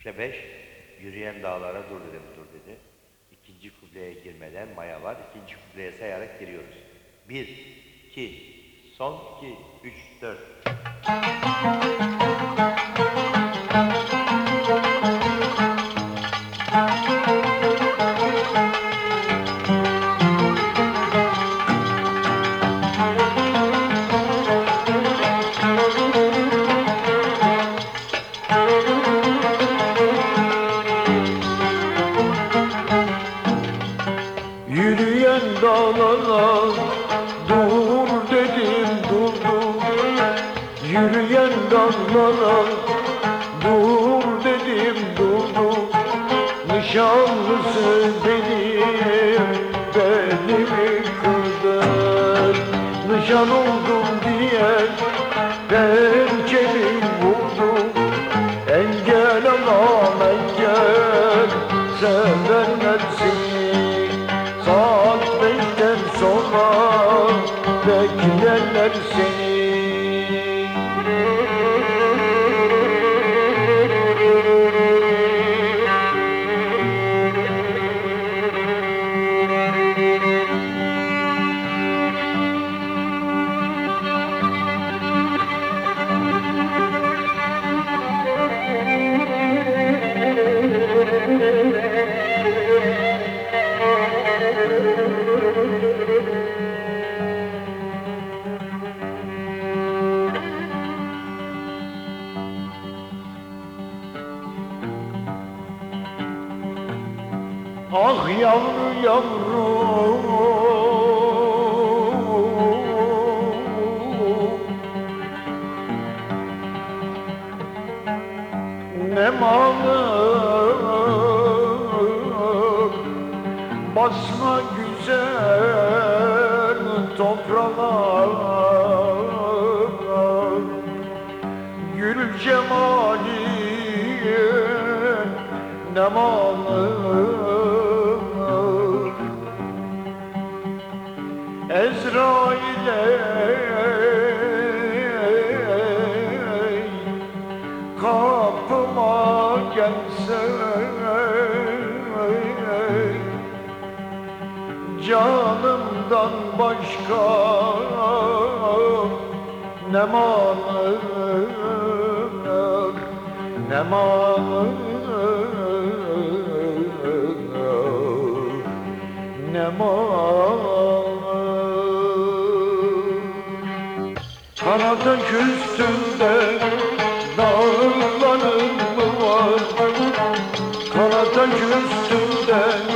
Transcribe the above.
Kükre 5, yürüyen dağlara dur dedim, dur dedi. İkinci kubleye girmeden maya var. İkinci kubleye sayarak giriyoruz. 1, 2, son 2, 3, 4. Yürüyen dağlara dur dedim, durdu. Yürüyen dağlara dur dedim, durdu. Nişanlısı belimi kırdı. Nişan oldum diye pençeli vurdu. Engel alam engel, sevenler seni. Saat 5'ten sonra beklerler seni. Ah yavru yavru, ne malım, basma güzel toprağa. Gül cemali ne malım, Ezrail'e kapıma gelse, canımdan başka ne malım, ne malım, ne malım. Kanatın üstünde dağların mı var? Kanatın üstünde